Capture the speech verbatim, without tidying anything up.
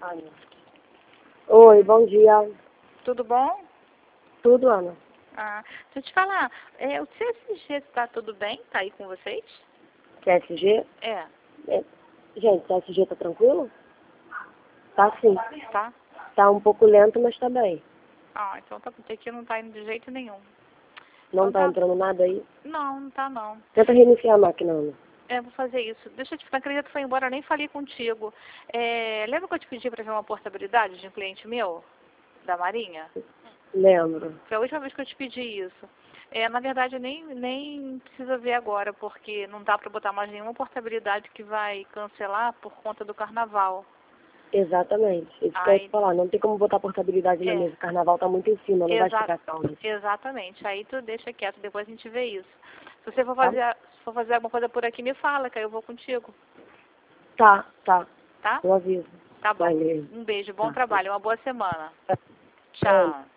Ana. Oi, bom dia. Tudo bom? Tudo, Ana? Ah, deixa eu te falar, é, o C S G está tudo bem? Tá aí com vocês? C S G? É, É. Gente, C S G tá tranquilo? Tá sim. tá? Tá um pouco lento, mas tá bem. Ah, então tá, porque aqui não tá indo de jeito nenhum. Não Então tá tá. entrando nada aí? Não, não tá não. Tenta reiniciar a máquina, Ana. É, vou fazer isso. Deixa eu te falar, acredito que foi embora, eu nem falei contigo. É, lembra que eu te pedi para ver uma portabilidade de um cliente meu, da Marinha? Lembro. Foi a última vez que eu te pedi isso. É, na verdade, nem, nem precisa ver agora, porque não dá para botar mais nenhuma portabilidade que vai cancelar por conta do carnaval. Exatamente. Isso que eu ia te Aí, falar. Não tem como botar portabilidade na é, mesa. O carnaval tá muito em cima, não vai exa chegar calma. exatamente. Aí tu deixa quieto, depois a gente vê isso. Se você for Tá? fazer, a- se for fazer alguma coisa por aqui, me fala, que aí eu vou contigo, Tá, tá. tá? Eu aviso. Tá bom. Valeu. Um beijo, bom Tá. trabalho, uma boa semana. Tá. Tchau.